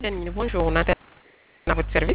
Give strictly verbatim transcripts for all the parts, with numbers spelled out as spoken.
Bonjour, on attend à votre service.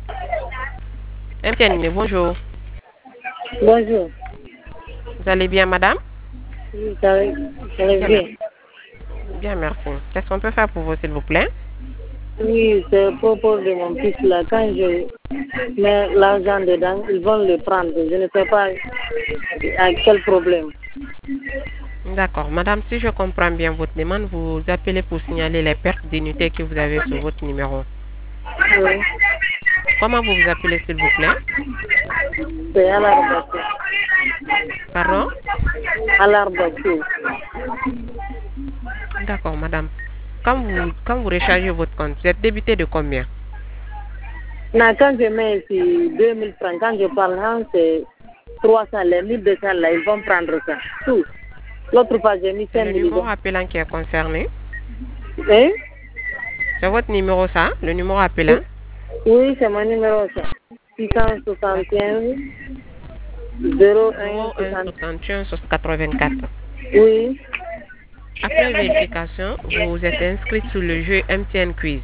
M T N, bonjour. Bonjour. Vous allez bien, madame? Oui, ça va, ça va bien. Bien, merci. Qu'est-ce qu'on peut faire pour vous, s'il vous plaît? Oui, c'est à propos de mon fils là. Quand je mets l'argent dedans, ils vont le prendre. Je ne sais pas à quel problème. D'accord. Madame, si je comprends bien votre demande, vous appelez pour signaler les pertes d'unité que vous avez sur votre numéro. Oui, Comment vous vous appelez, s'il vous plaît? c'est à l'arbre. Pardon? À l'arbre. D'accord, madame. Quand vous, quand vous rechargez votre compte, vous êtes débité de combien? Non, quand je mets ici deux mille francs, quand je parle, hein, c'est trois cents, les mille deux cents là, ils vont prendre ça. Tout. L'autre fois, j'ai mis C'est cinq le mille. numéro appelant qui est concerné. Hein? C'est votre numéro, ça? Le numéro appelant? Oui, c'est mon numéro ça. six cent soixante et onze zéro un zéro un soixante et un quatre-vingt-quatre. Oui. Après vérification, vous êtes inscrit sur le jeu M T N Quiz.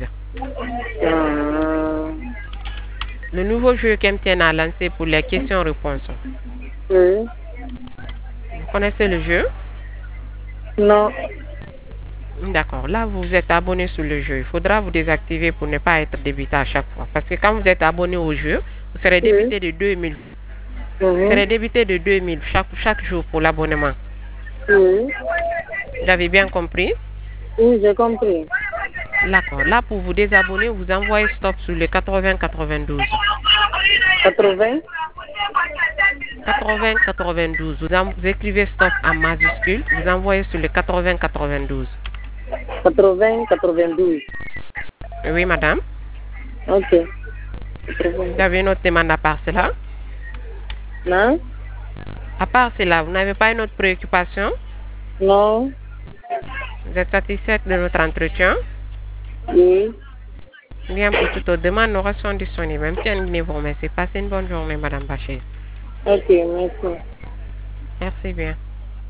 Ah, Le nouveau jeu qu'M T N a lancé pour les questions-réponses. oui. Vous connaissez le jeu? Non. D'accord. Là, vous êtes abonné sur le jeu. Il faudra vous désactiver pour ne pas être débité à chaque fois. Parce que quand vous êtes abonné au jeu, vous serez débité de deux mille. Vous Mhm. serez débité de deux mille chaque, chaque jour pour l'abonnement. Oui. Vous avez bien compris? Oui, j'ai compris. D'accord. Là, pour vous désabonner, vous envoyez stop sur le quatre-vingts quatre-vingt-douze. quatre-vingts quatre-vingts quatre-vingt-douze. Vous, en- vous écrivez stop en majuscule. Vous envoyez sur le quatre-vingts quatre-vingt-douze. quatre-vingts quatre-vingt-douze. Oui, madame. Ok. Vous avez une autre demande à part cela? Non? À part cela, vous n'avez pas une autre préoccupation? Non? Vous êtes satisfaite de notre entretien? Oui. Bien, pour toute autre demande, nous restons disponibles. Même si vous remercie. Passez une bonne journée, madame Bachir. Ok, merci. Merci bien.